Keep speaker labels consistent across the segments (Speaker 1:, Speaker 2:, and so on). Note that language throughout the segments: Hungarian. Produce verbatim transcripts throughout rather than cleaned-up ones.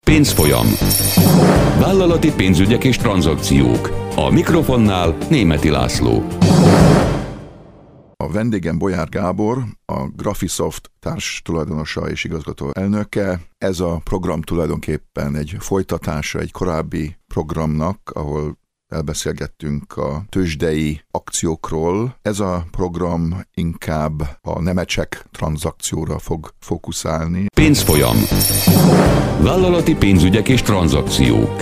Speaker 1: Pénzfolyam. Vállalati pénzügyek és tranzakciók. A mikrofonnál Németi László.
Speaker 2: A vendégem Bolyár Gábor, a Graphisoft társ tulajdonosa és igazgató elnöke. Ez a program tulajdonképpen egy folytatása egy korábbi programnak, ahol elbeszélgettünk a tőzsdei akciókról. Ez a program inkább a nemecsek tranzakcióra fog fókuszálni.
Speaker 1: Pénzfolyam. Vállalati pénzügyek és tranzakciók.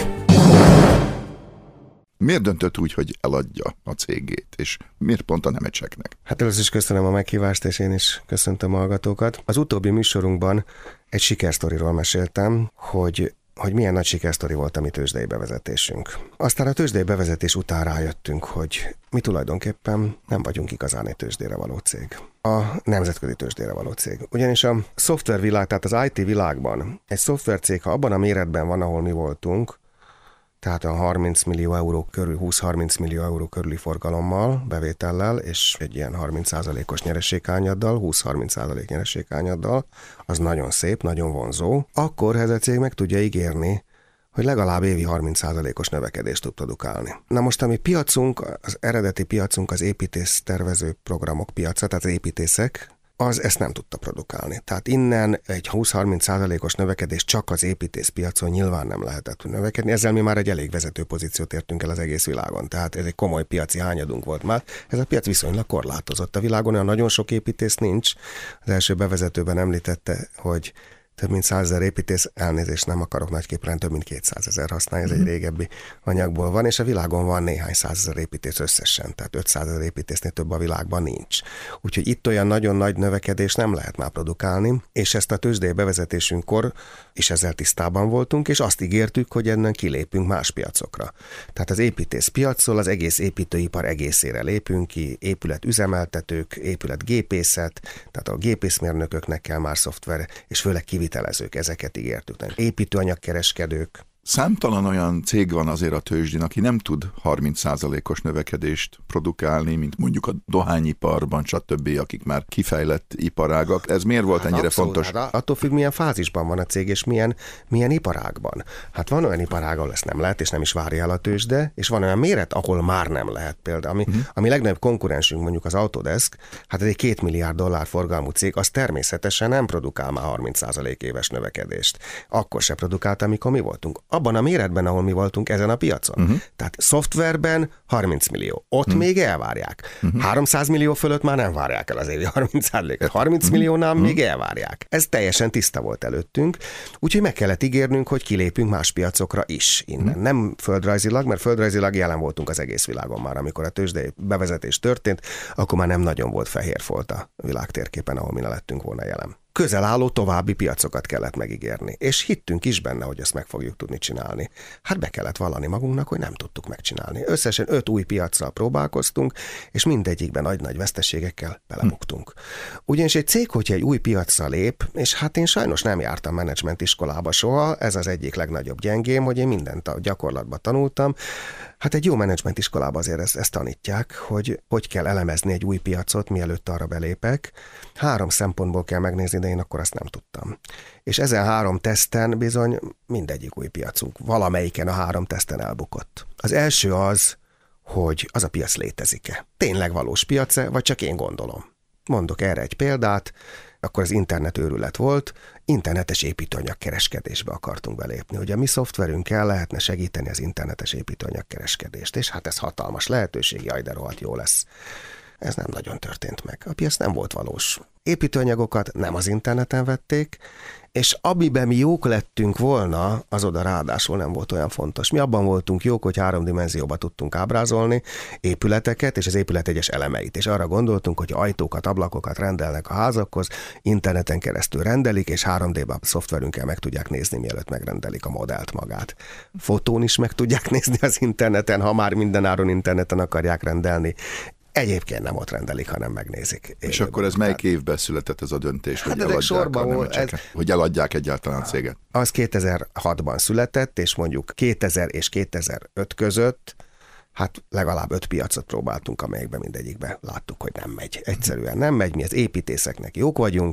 Speaker 2: Miért döntött úgy, hogy eladja a cégét, és miért pont a nemecseknek?
Speaker 3: Hát először is köszönöm a meghívást, és én is köszöntöm a hallgatókat. Az utóbbi műsorunkban egy sikersztoriról meséltem, hogy hogy milyen nagy sikersztori volt a mi tőzsdei bevezetésünk. Aztán a tőzsdei bevezetés után rájöttünk, hogy mi tulajdonképpen nem vagyunk igazán egy tőzsdére való cég. A nemzetközi tőzsdére való cég. Ugyanis a szoftvervilág, tehát az i té világban egy szoftvercég, ha abban a méretben van, ahol mi voltunk, tehát a harminc millió euró körül, húsz-harminc millió euró körüli forgalommal, bevétellel, és egy ilyen harminc százalékos nyereséghányaddal, húsz-harminc százalék nyereséghányaddal, az nagyon szép, nagyon vonzó, akkor ez a cég meg tudja ígérni, hogy legalább évi harminc százalékos növekedést tud produkálni. Na most a mi piacunk, az eredeti piacunk az építész tervező programok piaca, tehát az építészek, az ezt nem tudta produkálni. Tehát innen egy húsz-harminc százalékos növekedés csak az építészpiacon nyilván nem lehetett növekedni. Ezzel mi már egy elég vezető pozíciót értünk el az egész világon. Tehát ez egy komoly piaci hányadunk volt már. Ez a piac viszonylag korlátozott. A világon olyan nagyon sok építész nincs. Az első bevezetőben említette, hogy több mint százezer építész, elnézést nem akarok nagyképpen, több mint kétszázezer használja, ez egy régebbi anyagból van, és a világon van néhány százezer építész összesen, tehát ötszázezer építésznél több a világban nincs. Úgyhogy itt olyan nagyon nagy növekedés nem lehet már produkálni, és ezt a tőzsdei bevezetésünkkor is ezzel tisztában voltunk, és azt ígértük, hogy ennen kilépünk más piacokra. Tehát az építész piacról az egész építőipar egészére lépünk ki, épületüzemeltetők, épületgépészet, tehát a gépészmérnököknek kell már szoftver, és főleg kivitelezők, ezeket ígértük. Építőanyagkereskedők.
Speaker 2: Számtalan olyan cég van azért a tőzsdén, aki nem tud harminc százalékos növekedést produkálni, mint mondjuk a dohányiparban, stb., akik már kifejlett iparágak. Ez miért volt hát ennyire
Speaker 3: abszolút,
Speaker 2: fontos?
Speaker 3: Hát attól függ, milyen fázisban van a cég, és milyen, milyen iparágban. Hát van olyan iparág, ahol ezt nem lehet, és nem is várja el a tőzsde, és van olyan méret, ahol már nem lehet például. Ami, uh-huh. ami legnagyobb konkurensünk, mondjuk az Autodesk, hát ez egy két milliárd dollár forgalmú cég, az természetesen nem produkál már harminc százalék éves növekedést. Akkor se produkált, amikor mi voltunk. Abban a méretben, ahol mi voltunk ezen a piacon. Uh-huh. Tehát szoftverben harminc millió. Ott uh-huh. még elvárják. Uh-huh. háromszáz millió fölött már nem várják el az évi harminc százalékot. harminc uh-huh. milliónál uh-huh. még elvárják. Ez teljesen tiszta volt előttünk. Úgyhogy meg kellett ígérnünk, hogy kilépünk más piacokra is innen. Uh-huh. Nem földrajzilag, mert földrajzilag jelen voltunk az egész világon már. Amikor a tőzsdei bevezetés történt, akkor már nem nagyon volt fehér folt a világ térképen, ahol mi ne lettünk volna jelen. Közel álló további piacokat kellett megígérni, és hittünk is benne, hogy ezt meg fogjuk tudni csinálni. Hát be kellett vallani magunknak, hogy nem tudtuk megcsinálni. Összesen öt új piaccal próbálkoztunk, és mindegyikben nagy-nagy veszteségekkel belebuktunk. Ugyanis egy cég, hogyha egy új piacra lép, és hát én sajnos nem jártam menedzsment iskolába soha, ez az egyik legnagyobb gyengém, hogy én mindent a gyakorlatban tanultam. Hát egy jó menedzsment iskolában azért ezt, ezt tanítják, hogy hogy kell elemezni egy új piacot, mielőtt arra belépek. Három szempontból kell megnézni, de én akkor azt nem tudtam. És ezen három teszten bizony mindegyik új piacunk, valamelyiken a három teszten elbukott. Az első az, hogy az a piac létezik-e. Tényleg valós piac-e, vagy csak én gondolom. Mondok erre egy példát, akkor az internet őrület volt, internetes építőanyagkereskedésbe akartunk belépni. Ugye a mi szoftverünkkel lehetne segíteni az internetes építőanyagkereskedést, és hát ez hatalmas lehetőség, jaj, de rohadt jó lesz. Ez nem nagyon történt meg. A piac nem volt valós. Építőanyagokat nem az interneten vették, és amiben mi jók lettünk volna, az oda ráadásul nem volt olyan fontos. Mi abban voltunk jók, hogy három dimenzióba tudtunk ábrázolni épületeket és az épület egyes elemeit. És arra gondoltunk, hogy ajtókat, ablakokat rendelnek a házakhoz, interneten keresztül rendelik, és három dé-ben szoftverünkkel meg tudják nézni, mielőtt megrendelik a modellt magát. Fotón is meg tudják nézni az interneten, ha már mindenáron interneten akarják rendelni. Egyébként nem ott rendelik, hanem megnézik.
Speaker 2: És akkor ez melyik évben született ez a döntés, hát hogy eladják a nemecseket? Ez... Hogy eladják egyáltalán a céget?
Speaker 3: Az kétezer-hatban született, és mondjuk kétezer és kétezer-öt között hát legalább öt piacot próbáltunk, amelyekben mindegyikben láttuk, hogy nem megy. Egyszerűen nem megy, mi az építészeknek jók vagyunk,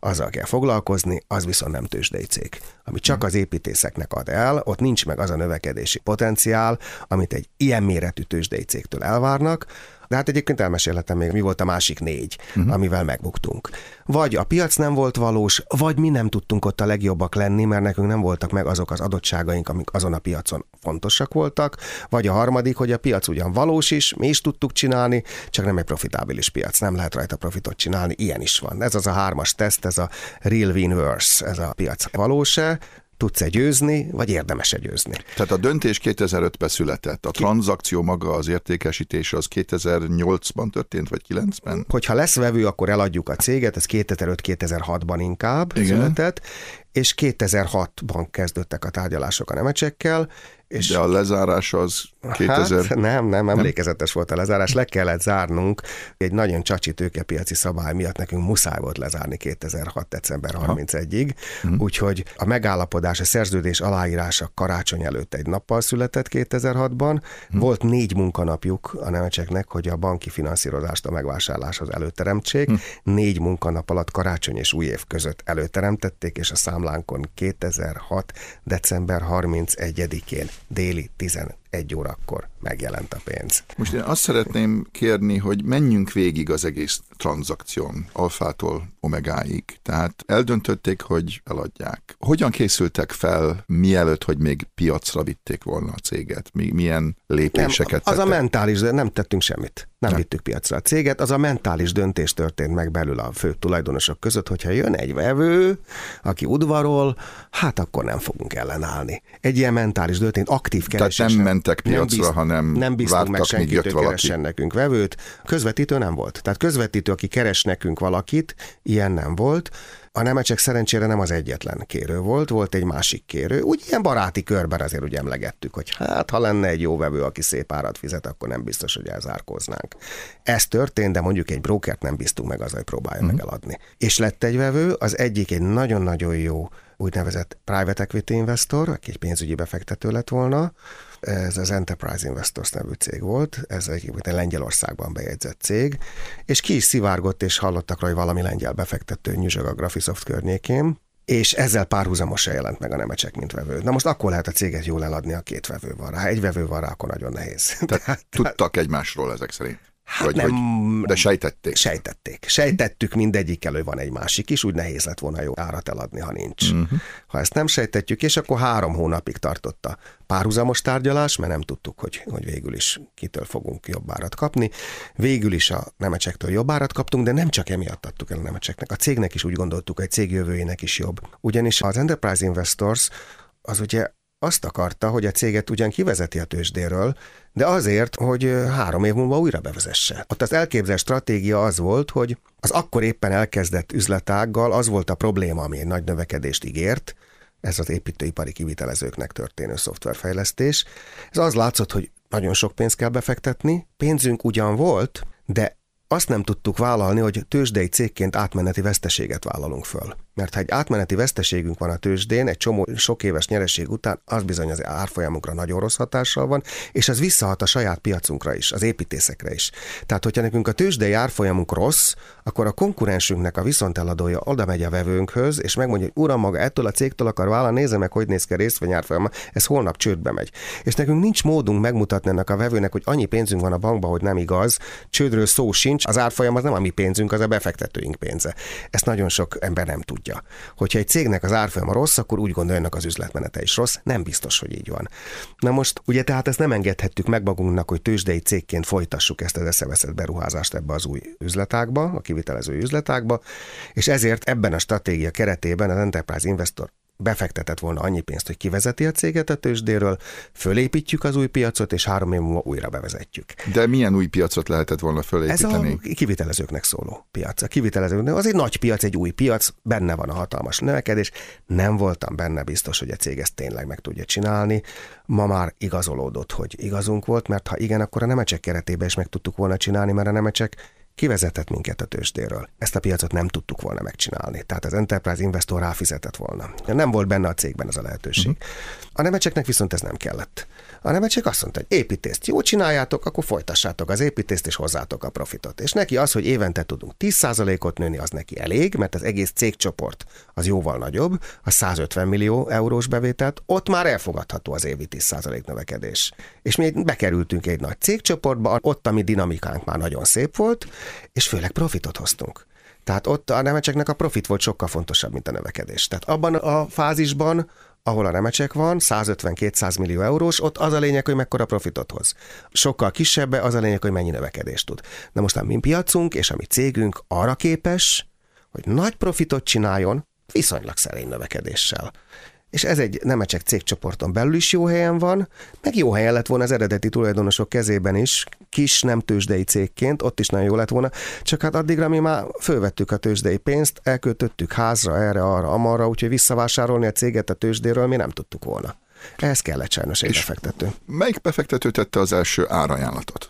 Speaker 3: azzal kell foglalkozni, az viszont nem tőzsdei cég. Ami csak az építészeknek ad el, ott nincs meg az a növekedési potenciál, amit egy ilyen méretű tőzsdei cégtől elvárnak. De hát egyébként elmesélhetem még, mi volt a másik négy, uh-huh. amivel megbuktunk. Vagy a piac nem volt valós, vagy mi nem tudtunk ott a legjobbak lenni, mert nekünk nem voltak meg azok az adottságaink, amik azon a piacon fontosak voltak, vagy a harmadik, hogy a piac ugyan valós is, mi is tudtuk csinálni, csak nem egy profitábilis piac, nem lehet rajta profitot csinálni, ilyen is van. Ez az a hármas teszt, ez a real win-worse, ez a piac valós-e, tudsz-e győzni, vagy érdemes-e győzni.
Speaker 2: Tehát a döntés kétezer-ötben született, a Ki... tranzakció maga, az értékesítés az kétezer-nyolcban történt, vagy kilencben?
Speaker 3: Hogyha lesz vevő, akkor eladjuk a céget, ez kétezer-öt-kétezer-hatban inkább
Speaker 2: Igen.
Speaker 3: született, és kétezer-hatban kezdődtek a tárgyalások a Nemecsekkel. És
Speaker 2: de a lezárás az kétezer...
Speaker 3: Hát nem, nem, emlékezetes volt a lezárás, le kellett zárnunk, egy nagyon csacsi tőkepiaci szabály miatt nekünk muszáj volt lezárni kétezer-hat. december harmincegyediig, uh-huh. úgyhogy a megállapodás, a szerződés aláírása karácsony előtt egy nappal született kétezer-hatban, uh-huh. volt négy munkanapjuk a Nemecseknek, hogy a banki finanszírozást a megvásárláshoz előteremtsék, uh-huh. négy munkanap alatt karácsony és új év között előteremtették, és a számlánkon kétezer-hat. december harmincegyedikén déli tizenegy órakor megjelent a pénz.
Speaker 2: Most én azt szeretném kérni, hogy menjünk végig az egész tranzakción, alfától omegáig. Tehát eldöntötték, hogy eladják. Hogyan készültek fel, mielőtt, hogy még piacra vitték volna a céget? Milyen lépéseket
Speaker 3: nem, az
Speaker 2: tettek?
Speaker 3: a mentális, nem tettünk semmit. Nem, nem vittük piacra a céget. Az a mentális döntés történt meg belül a fő tulajdonosok között, hogyha jön egy vevő, aki udvarol, hát akkor nem fogunk ellenállni. Egy ilyen mentális döntés, aktív keresés.
Speaker 2: Tehát nem mentek piacra, nem bízt, hanem
Speaker 3: nem bíztunk meg
Speaker 2: senkit,
Speaker 3: senkit, hogy keressen nekünk vevőt. Közvetítő nem volt. Tehát közvetítő, aki keres nekünk valakit, ilyen nem volt. A Nemecsek szerencsére nem az egyetlen kérő volt, volt egy másik kérő. Úgy ilyen baráti körben azért úgy emlegettük, hogy hát ha lenne egy jó vevő, aki szép árat fizet, akkor nem biztos, hogy elzárkóznánk. Ez történt, de mondjuk egy brókert nem bíztunk meg azzal, hogy próbálja mm. meg eladni. És lett egy vevő, az egyik egy nagyon-nagyon jó úgynevezett private equity investor, aki egy pénzügyi befektető lett volna. Ez az Enterprise Investors nevű cég volt, ez egy Lengyelországban bejegyzett cég, és ki is szivárgott, és hallottak rá, hogy valami lengyel befektető nyüzsög a Graphisoft környékén, és ezzel párhuzamosan jelent meg a Nemecsek, mint vevő. Na most akkor lehet a céget jól eladni, a két vevő van rá. Ha egy vevő van rá, akkor nagyon nehéz.
Speaker 2: Tehát tudtak egymásról ezek szerint?
Speaker 3: Hát
Speaker 2: vagy,
Speaker 3: nem,
Speaker 2: vagy, de sejtették.
Speaker 3: Sejtették. Sejtettük mindegyik elő van egy másik is, úgy nehéz lett volna jó árat eladni, ha nincs. Uh-huh. Ha ezt nem sejtetjük, és akkor három hónapig tartott a párhuzamos tárgyalás, mert nem tudtuk, hogy, hogy végül is kitől fogunk jobb árat kapni. Végül is a Nemecsektől jobb árat kaptunk, de nem csak emiatt adtuk el a Nemecseknek. A cégnek is úgy gondoltuk, hogy a cég jövőjének is jobb. Ugyanis az Enterprise Investors az ugye azt akarta, hogy a céget ugyan kivezeti a tőzsdéről, de azért, hogy három év múlva újra bevezesse. Ott az elképzelt stratégia az volt, hogy az akkor éppen elkezdett üzletággal az volt a probléma, ami egy nagy növekedést ígért, ez az építőipari kivitelezőknek történő szoftverfejlesztés. Ez az látszott, hogy nagyon sok pénzt kell befektetni, pénzünk ugyan volt, de azt nem tudtuk vállalni, hogy tőzsdei cégként átmeneti veszteséget vállalunk föl. Mert ha egy átmeneti veszteségünk van a tőzsdén, egy csomó sok éves nyereség után, az bizony az árfolyamunkra nagyon rossz hatással van, és az visszahat a saját piacunkra is, az építészekre is. Tehát, hogyha nekünk a tőzsdei árfolyamunk rossz, akkor a konkurensünknek a viszonteladója oda megy a vevőnkhöz, és megmondja, hogy uram, maga ettől a cégtől akar vállalni, nézze meg, hogy néz ki a részvényárfolyama, ez holnap csődbe megy. És nekünk nincs módunk megmutatni ennek a vevőnek, hogy annyi pénzünk van a bankban, hogy nem igaz, csődről szó sincs, az árfolyam az nem a mi pénzünk, az a befektetőink pénze. Ezt nagyon sok ember nem tudja. Hogyha egy cégnek az árfolyama rossz, akkor úgy gondoljanak, az üzletmenete is rossz, nem biztos, hogy így van. Na most, ugye tehát ezt nem engedhettük meg magunknak, hogy tőzsdei cégként folytassuk ezt az eszeveszett beruházást ebbe az új üzletágba, a kivitelező üzletágba, és ezért ebben a stratégia keretében az Enterprise Investor befektetett volna annyi pénzt, hogy kivezeti a céget a tőzsdéről, fölépítjük az új piacot, és három év múlva újra bevezetjük.
Speaker 2: De milyen új piacot lehetett volna fölépíteni?
Speaker 3: Ez a kivitelezőknek szóló piac. A kivitelezőknek az egy nagy piac, egy új piac, benne van a hatalmas növekedés. Nem voltam benne biztos, hogy a cég ezt tényleg meg tudja csinálni. Ma már igazolódott, hogy igazunk volt, mert ha igen, akkor a Nemecsek keretében is meg tudtuk volna csinálni, mert a Nemecsek kivezetett minket a tőzsdéről. Ezt a piacot nem tudtuk volna megcsinálni. Tehát az Enterprise Investor ráfizetett volna. Nem volt benne a cégben ez a lehetőség. Uh-huh. A Nemecseknek viszont ez nem kellett. A Nemecsek azt mondta, hogy építést jól csináljátok, akkor folytassátok az építést, és hozzátok a profitot. És neki az, hogy évente tudunk tíz százalékot nőni, az neki elég, mert az egész cégcsoport az jóval nagyobb, a százötven millió eurós bevételt, ott már elfogadható az évi tíz százalék növekedés. És mi bekerültünk egy nagy cégcsoportba, ott a mi dinamikánk már nagyon szép volt, és főleg profitot hoztunk. Tehát ott a Nemecseknek a profit volt sokkal fontosabb, mint a növekedés. Tehát abban a fázisban, ahol a Nemecsek van, százötven-kétszáz millió eurós, ott az a lényeg, hogy mekkora profitot hoz. Sokkal kisebb, az a lényeg, hogy mennyi növekedést tud. Na most a mi piacunk és a mi cégünk arra képes, hogy nagy profitot csináljon viszonylag szerény növekedéssel. És ez egy Nemecsek cégcsoporton belül is jó helyen van, meg jó helyen lett volna az eredeti tulajdonosok kezében is, kis nem tőzsdei cégként, ott is nagyon jó lett volna, csak hát addigra mi már fölvettük a tőzsdei pénzt, elköltöttük házra, erre, arra, amarra, úgyhogy visszavásárolni a céget a tőzsdéről mi nem tudtuk volna. Ehhez kellett sajnos egy befektető.
Speaker 2: Melyik befektető tette az első árajánlatot?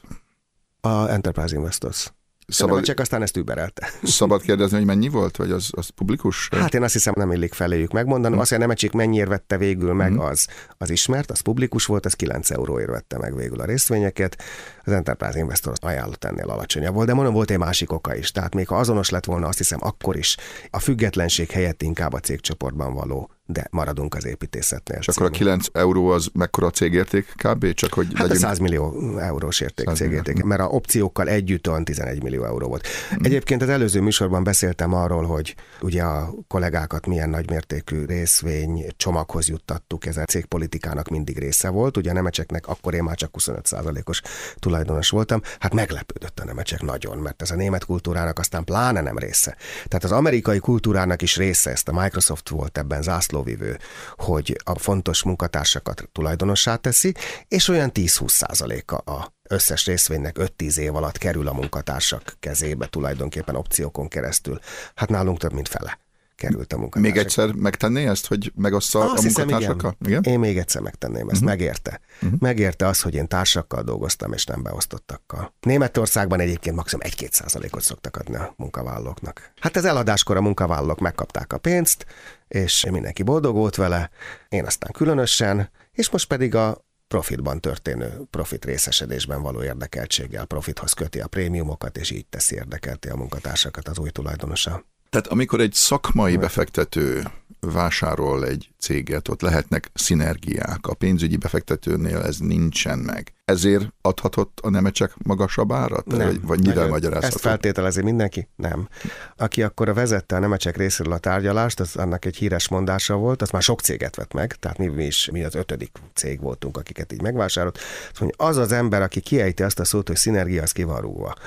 Speaker 3: A Enterprise Investors. Szabad, csak aztán ezt überelte.
Speaker 2: Szabad kérdezni, hogy mennyi volt, vagy az, az publikus?
Speaker 3: Hát én azt hiszem, nem illik feléjük megmondanom. Hmm. Azt, hogy a Nemecsik mennyiért vette végül meg, hmm. az, az ismert, az publikus volt, az kilenc euróért vette meg végül a részvényeket. Az Enterprise Investor ajánlott ennél alacsonyabb volt, de mondom, volt egy másik oka is. Tehát még ha azonos lett volna, azt hiszem, akkor is a függetlenség helyett inkább a cégcsoportban való, de maradunk az építészetnél.
Speaker 2: És akkor a kilenc euró az mekkora cégérték kb? Csak hogy
Speaker 3: hát legyünk... a száz millió eurós érték cégérték, mert a opciókkal együtt olyan tizenegy millió euró volt. Hmm. Egyébként az előző műsorban beszéltem arról, hogy ugye a kollégákat milyen nagymértékű részvény csomaghoz juttattuk, ez a cégpolitikának mindig része volt. Ugye a Nemecseknek akkor én már csak huszonöt százalékos tulajdonos voltam. Hát meglepődött a Nemecsek nagyon, mert ez a német kultúrának aztán pláne nem része. Tehát az amerikai kultúrának is része, ezt a Microsoft volt ebben zászlóvivő, hogy a fontos munkatársakat tulajdonossá teszi, és olyan tíz-húsz százaléka a összes részvénynek öt-tíz év alatt kerül a munkatársak kezébe tulajdonképpen opciókon keresztül. Hát nálunk több mint fele került a munkatársak.
Speaker 2: Még egyszer megtenné ezt, hogy megossza a munkatársakkal?
Speaker 3: Igen. Igen? Én még egyszer megtenném ezt, uh-huh. megérte. Uh-huh. Megérte az, hogy én társakkal dolgoztam, és nem beosztottakkal. Németországban egyébként maximum egy-két százalékot szoktak adni a munkavállalóknak. Hát ez eladáskor a munkavállalók megkapták a pénzt, és mindenki boldog volt vele, én aztán különösen, és most pedig a profitban történő profit részesedésben való érdekeltséggel profithoz köti a prémiumokat, és így teszi érdekelté a munkatársakat az új tulajdonosa.
Speaker 2: Tehát amikor egy szakmai befektető vásárol egy céget, ott lehetnek szinergiák. A pénzügyi befektetőnél ez nincsen meg. Ezért adhatott a Nemecsek magasabb árat?
Speaker 3: Nem.
Speaker 2: Vagy, vagy mivel magyarázható?
Speaker 3: Ezt feltételezi mindenki? Nem. Aki akkor vezette a Nemecsek részéről a tárgyalást, az annak egy híres mondása volt, az már sok céget vett meg, tehát mi, mi is mi az ötödik cég voltunk, akiket így megvásárolt. Mondja, az az ember, aki kiejti azt a szót, hogy szinergia, az ki van rúgva.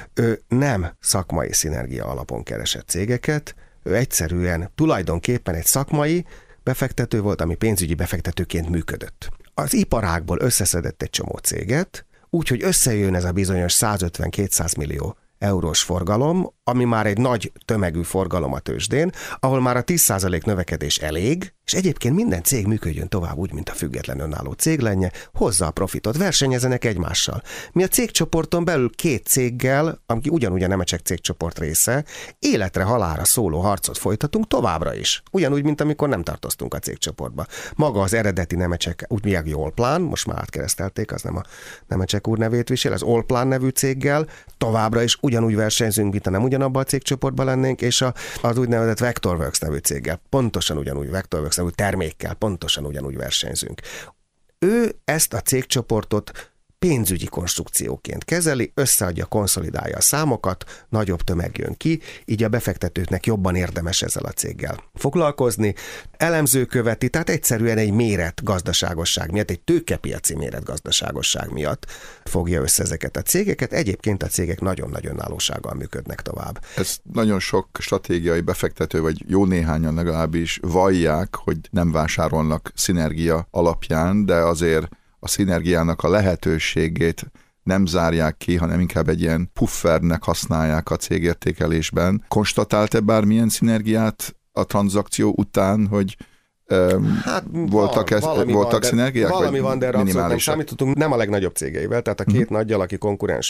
Speaker 3: Ő nem szakmai szinergia alapon keresett cégeket, ő egyszerűen tulajdonképpen egy szakmai befektető volt, ami pénzügyi befektetőként működött. Az iparágból összeszedett egy csomó céget, úgyhogy összejön ez a bizonyos százötven-kétszáz millió eurós forgalom, ami már egy nagy tömegű forgalom a tőzsdén, ahol már a tíz százalék növekedés elég, és egyébként minden cég működjön tovább úgy, mint a független önálló cég lenne, hozza a profitot, versenyezenek egymással. Mi a cégcsoporton belül két céggel, ami ugyanúgy a Nemecsek cégcsoport része, életre halálra szóló harcot folytatunk továbbra is. Ugyanúgy, mint amikor nem tartoztunk a cégcsoportba. Maga az eredeti Nemecsek, úgy mi a Allplan, most már átkeresztelték, az nem a Nemecsek úr nevét visel, az Allplan nevű céggel továbbra is ugyanúgy versenyzünk, mint a nem ugyanabban a cégcsoportban lennénk, és a, az úgynevezett Vectorworks nevű céggel, pontosan ugyanúgy Vectorworks nevű termékkel, pontosan ugyanúgy versenyzünk. Ő ezt a cégcsoportot pénzügyi konstrukcióként kezeli, összeadja, konszolidálja a számokat, nagyobb tömeg jön ki, így a befektetőknek jobban érdemes ezzel a céggel foglalkozni. Elemző követi, tehát egyszerűen egy méret gazdaságosság miatt, egy tőkepiaci méret gazdaságosság miatt fogja össze ezeket a cégeket. Egyébként a cégek nagyon-nagyon önállósággal működnek tovább.
Speaker 2: Ez nagyon sok stratégiai befektető, vagy jó néhányan legalábbis vallják, hogy nem vásárolnak szinergia alapján, de azért a szinergiának a lehetőségét nem zárják ki, hanem inkább egy ilyen puffernek használják a cégértékelésben. Konstatált-e bármilyen szinergiát a tranzakció után, hogy um, hát voltak, ez, voltak
Speaker 3: van,
Speaker 2: szinergiák?
Speaker 3: Valami van, de erre abszolút nem számítottunk, nem a legnagyobb cégeivel, tehát a két hmm. nagyjal, aki konkurensünk,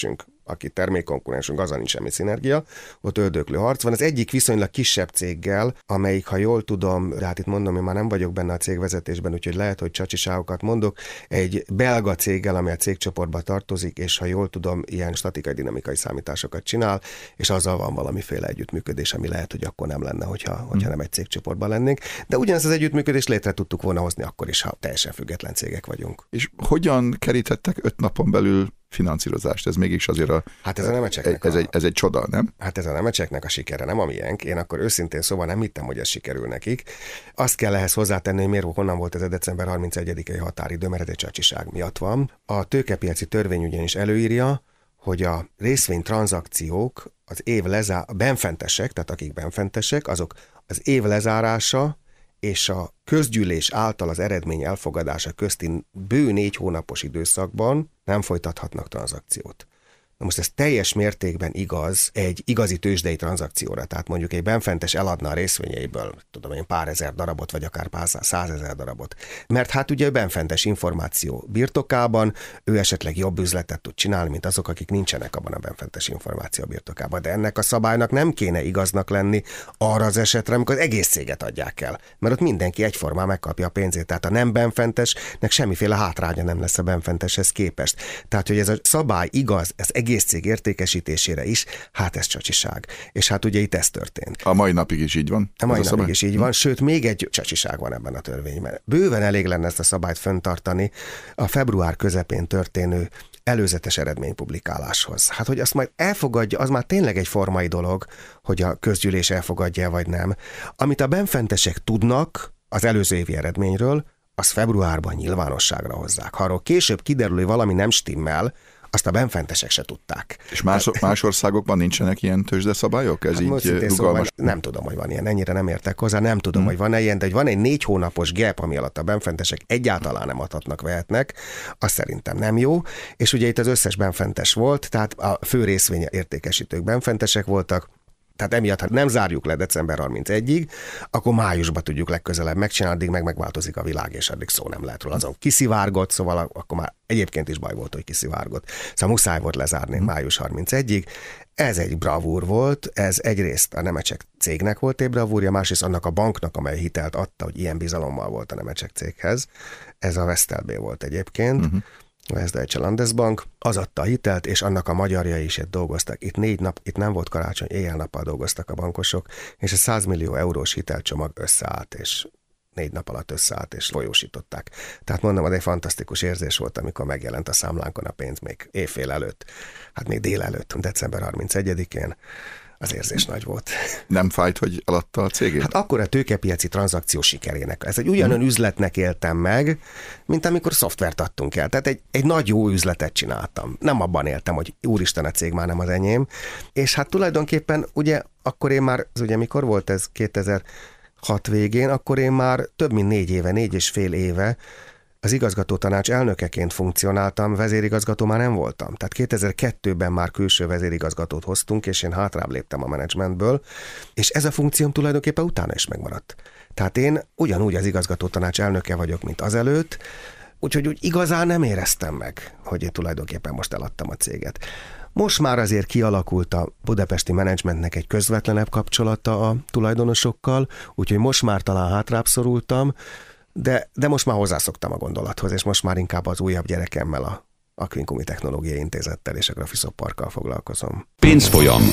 Speaker 3: aki termékkonkurensünk, azzal nincs semmi szinergia, ott öldöklő harc van. Az egyik viszonylag kisebb céggel, amelyik, ha jól tudom, de hát itt mondom, én már nem vagyok benne a cégvezetésben, úgyhogy lehet, hogy csacsiságokat mondok, egy belga céggel, ami a cégcsoportba tartozik, és ha jól tudom, ilyen statikai dinamikai számításokat csinál, és azzal van valamiféle együttműködés, ami lehet, hogy akkor nem lenne, hogyha, hogyha nem egy cégcsoportban lennénk. De ugyanezt az együttműködést létre tudtuk volna hozni akkor is, ha teljesen független cégek vagyunk.
Speaker 2: És hogyan kerítettek öt napon belül finanszírozást? Ez mégis azért a...
Speaker 3: Hát ez a nemecseknek
Speaker 2: ez,
Speaker 3: a,
Speaker 2: egy, ez egy csoda, nem?
Speaker 3: Hát ez a nemecseknek a sikere, nem a miénk. Én akkor őszintén szóval nem hittem, hogy ez sikerül nekik. Azt kell ehhez hozzátenni, hogy miért honnan volt ez a december harmincegyedikei határidő, mert ez egy csacsiság miatt van. A tőkepiaci törvény ugyanis előírja, hogy a részvénytranzakciók az év lezár... a benfentesek, tehát akik benfentesek, azok az év lezárása és a közgyűlés által az eredmény elfogadása közti bő négy hónapos időszakban nem folytathatnak tranzakciót. Na most ez teljes mértékben igaz egy igazi tőzsdei tranzakcióra, tehát mondjuk egy benfentes eladna a részvényeiből, tudom én, pár ezer darabot, vagy akár pár százezer darabot. Mert hát ugye benfentes információ birtokában, ő esetleg jobb üzletet tud csinálni, mint azok, akik nincsenek abban a benfentes információ birtokában. De ennek a szabálynak nem kéne igaznak lenni arra az esetre, amikor az egész céget adják el. Mert ott mindenki egyformán megkapja a pénzét. Tehát a nem benfentesnek semmiféle hátránya nem lesz a benfenteshez képest. Tehát, hogy ez a szabály igaz, ez egész egész cég értékesítésére is, hát ez csacsiság. És hát ugye itt ez történt.
Speaker 2: A mai napig is így van?
Speaker 3: A mai a napig is így van, sőt, még egy csacsiság van ebben a törvényben. Bőven elég lenne ezt a szabályt fenntartani a február közepén történő előzetes eredménypublikáláshoz. Hát, hogy azt majd elfogadja, az már tényleg egy formai dolog, hogy a közgyűlés elfogadja vagy nem. Amit a benfentesek tudnak az előző évi eredményről, az februárban nyilvánosságra hozzák. Ha arról később kiderül, hogy valami nem stimmel, azt a benfentesek se tudták.
Speaker 2: És más, más országokban nincsenek ilyen tőzsdeszabályok? Ez
Speaker 3: hát
Speaker 2: így rugalmas?
Speaker 3: Szóval nem tudom, hogy van ilyen. Ennyire nem értek hozzá, nem tudom, hmm. hogy van-e ilyen, de hogy van egy négy hónapos gap, ami alatt a benfentesek egyáltalán nem adhatnak, vehetnek, az szerintem nem jó. És ugye itt az összes benfentes volt, tehát a fő részvény értékesítők benfentesek voltak, tehát emiatt, ha nem zárjuk le december harmincegyedikéig, akkor májusban tudjuk legközelebb megcsinálni, addig meg megváltozik a világ, és addig szó nem lehet róla. Azon kiszivárgott, szóval akkor már egyébként is baj volt, hogy kiszivárgott. Szóval muszáj volt lezárni hmm. május harmincegyedikéig. Ez egy bravúr volt, ez egyrészt a Nemecsek cégnek volt egy bravúrja, másrészt annak a banknak, amely hitelt adta, hogy ilyen bizalommal volt a Nemecsek céghez. Ez a Vestelbé volt egyébként. Hmm. Ez Deutsche Landesbank, az adta a hitelt, és annak a magyarjai is itt dolgoztak. Itt négy nap, itt nem volt karácsony, éjjel-nappal dolgoztak a bankosok, és a száz millió eurós hitelcsomag összeállt, és négy nap alatt összeállt, és folyósították. Tehát mondom, az egy fantasztikus érzés volt, amikor megjelent a számlánkon a pénz még évfél előtt, hát még délelőtt, december harmincegyedikén. Az érzés nagy volt.
Speaker 2: Nem fájt, hogy eladta a cégét?
Speaker 3: Hát akkor a tőkepiaci tranzakció sikerének. Ez egy ugyanolyan hmm. üzletnek éltem meg, mint amikor szoftvert adtunk el. Tehát egy, egy nagy jó üzletet csináltam. Nem abban éltem, hogy úristen, a cég már nem az enyém. És hát tulajdonképpen ugye akkor én már, ez ugye mikor volt ez kétezer-hat végén, akkor én már több mint négy éve, négy és fél éve az igazgatótanács elnökeként funkcionáltam, vezérigazgató már nem voltam. Tehát kétezer-kettőben már külső vezérigazgatót hoztunk, és én hátrább léptem a menedzsmentből, és ez a funkcióm tulajdonképpen utána is megmaradt. Tehát én ugyanúgy az igazgatótanács elnöke vagyok, mint azelőtt, úgyhogy úgy igazán nem éreztem meg, hogy én tulajdonképpen most eladtam a céget. Most már azért kialakult a budapesti menedzsmentnek egy közvetlenebb kapcsolata a tulajdonosokkal, úgyhogy most már talán hátrább szorultam, De, de most már hozzászoktam a gondolathoz, és most már inkább az újabb gyerekemmel, a, a Quincumi Technológiai Intézettel és a Graphisoft Parkkal foglalkozom.
Speaker 1: Pénzfolyam.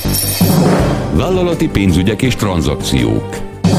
Speaker 1: Vállalati pénzügyek és tranzakciók.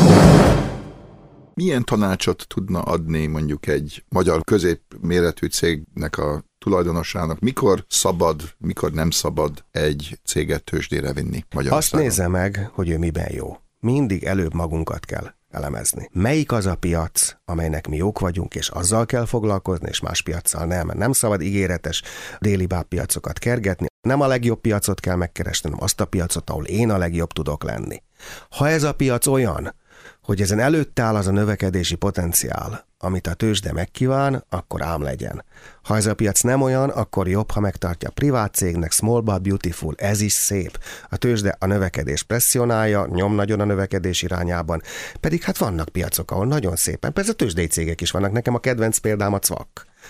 Speaker 2: Milyen tanácsot tudna adni mondjuk egy magyar középméretű cégnek a tulajdonosának? Mikor szabad, mikor nem szabad egy céget tőzsdére vinni Magyarországon?
Speaker 3: Azt nézze meg, hogy ő miben jó. Mindig előbb magunkat kell elemezni. Melyik az a piac, amelynek mi jók vagyunk, és azzal kell foglalkozni, és más piaccal nem. Nem szabad ígéretes déli báb piacokat kergetni. Nem a legjobb piacot kell megkeresni, hanem azt a piacot, ahol én a legjobb tudok lenni. Ha ez a piac olyan, hogy ezen előtt áll az a növekedési potenciál, amit a tőzsde megkíván, akkor ám legyen. Ha ez a piac nem olyan, akkor jobb, ha megtartja a privát cégnek, small but beautiful, ez is szép. A tőzsde a növekedés presszionálja, nyom nagyon a növekedés irányában, pedig hát vannak piacok, ahol nagyon szépen, persze a tőzsdei cégek is vannak, nekem a kedvenc példám a cé vé á ká.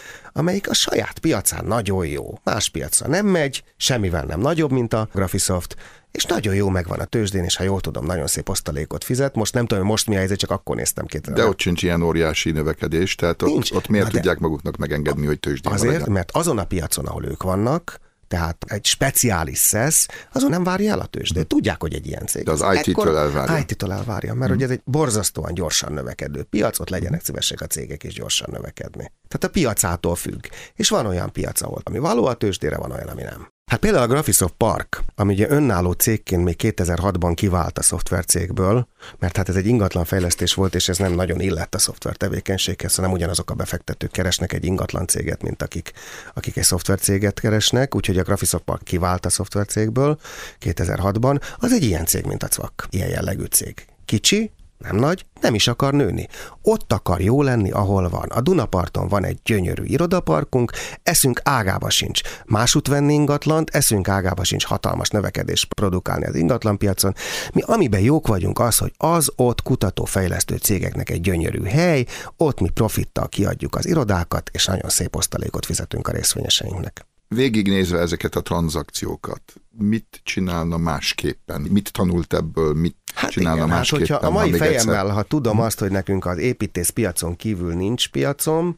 Speaker 3: amelyik a saját piacán nagyon jó. Más piacra nem megy, semmivel nem nagyobb, mint a Graphisoft, és nagyon jó megvan a tőzsdén, és ha jól tudom, nagyon szép osztalékot fizet. Most nem tudom, hogy most mi a helyzet, csak akkor néztem két.
Speaker 2: De ott sincs ilyen óriási növekedés, tehát ott, ott miért
Speaker 3: Na
Speaker 2: tudják maguknak megengedni, hogy tőzsdén
Speaker 3: Azért,
Speaker 2: legyen?
Speaker 3: mert azon a piacon, ahol ők vannak, tehát egy speciális szesz, azon nem várja el a tőzsdét. Tudják, hogy egy ilyen cég.
Speaker 2: De az í té-től elvárja.
Speaker 3: í té-től elvárja, mert hmm. hogy ez egy borzasztóan gyorsan növekedő piac, ott legyenek szívesek a cégek is gyorsan növekedni. Tehát a piacától függ. És van olyan piac, ahol ami való a tőzsdére, van olyan, ami nem. Hát például a Graphisoft Park, ami ugye önálló cégként még kétezer-hatban kivált a szoftvercégből, mert hát ez egy ingatlan fejlesztés volt, és ez nem nagyon illett a szoftver tevékenységhez, hanem ugyanazok a befektetők keresnek egy ingatlan céget, mint akik, akik egy szoftvercéget keresnek, úgyhogy a Graphisoft Park kivált a szoftvercégből kétezer-hatban, az egy ilyen cég, mint a cvak, ilyen jellegű cég. Kicsi, nem nagy, nem is akar nőni. Ott akar jó lenni, ahol van. A Dunaparton van egy gyönyörű irodaparkunk, eszünk ágába sincs másút venni ingatlant, eszünk ágába sincs hatalmas növekedést produkálni az ingatlanpiacon. Mi amiben jók vagyunk az, hogy az ott kutatófejlesztő cégeknek egy gyönyörű hely, ott mi profittal kiadjuk az irodákat, és nagyon szép osztalékot fizetünk a részvényeseinknek.
Speaker 2: Végignézve ezeket a tranzakciókat, mit csinálna másképpen? Mit tanult ebből, mit hát csinálna igen, másképpen?
Speaker 3: Hát, hogyha a mai
Speaker 2: ha
Speaker 3: fejemmel,
Speaker 2: egyszer...
Speaker 3: ha tudom azt, hogy nekünk az építész piacon kívül nincs piacom,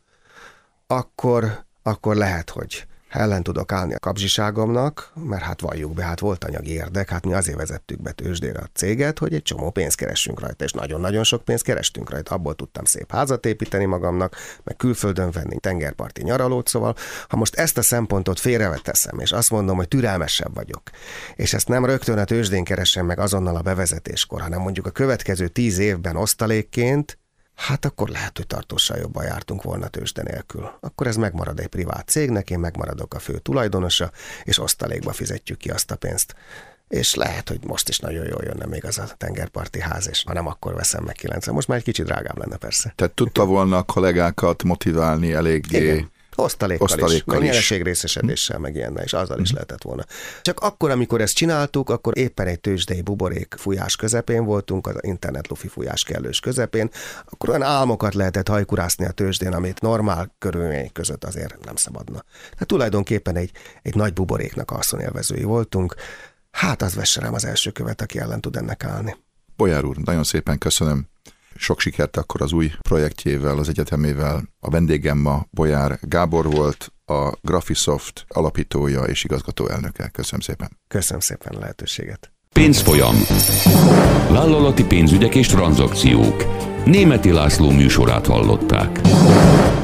Speaker 3: akkor, akkor lehet, hogy ellen tudok állni a kapzsiságomnak, mert hát valljuk be, hát volt anyagi érdek, hát mi azért vezettük be tőzsdére a céget, hogy egy csomó pénzt keressünk rajta, és nagyon-nagyon sok pénzt kerestünk rajta, abból tudtam szép házat építeni magamnak, meg külföldön venni tengerparti nyaralót, szóval ha most ezt a szempontot félreveteszem, és azt mondom, hogy türelmesebb vagyok, és ezt nem rögtön a tőzsdén keresem meg azonnal a bevezetéskor, hanem mondjuk a következő tíz évben osztalékként, hát akkor lehet, hogy tartósan jobban jártunk volna tőzsde nélkül. Akkor ez megmarad egy privát cégnek, én megmaradok a fő tulajdonosa, és osztalékba fizetjük ki azt a pénzt. És lehet, hogy most is nagyon jól jönne még az a tengerparti ház, és ha nem, akkor veszem meg kilencven. Most már egy kicsit drágább lenne persze.
Speaker 2: Tehát tudta volna a kollégákat motiválni eléggé.
Speaker 3: Igen. Osztalékkal, Osztalékkal is, meg
Speaker 2: is.
Speaker 3: nyereségrészesedéssel, meg ilyennel, és azzal is lehetett volna. Csak akkor, amikor ezt csináltuk, akkor éppen egy tőzsdei buborék fújás közepén voltunk, az internet lufi fújás kellős közepén, akkor olyan álmokat lehetett hajkurászni a tőzsdén, amit normál körülmények között azért nem szabadna. Tehát tulajdonképpen egy, egy nagy buboréknak a haszonélvezői voltunk. Hát az vesse rám az első követ, aki ellen tud ennek állni.
Speaker 2: Bolyár úr, nagyon szépen köszönöm. Sok sikert akkor az új projektjével, az egyetemével. A vendégem ma Bolyár Gábor volt, a Graphisoft alapítója és igazgató elnöke. Köszönöm szépen.
Speaker 3: Köszönöm szépen a lehetőséget.
Speaker 1: Pénzfolyam. Vállalati pénzügyek és tranzakciók. Németi László műsorát hallották.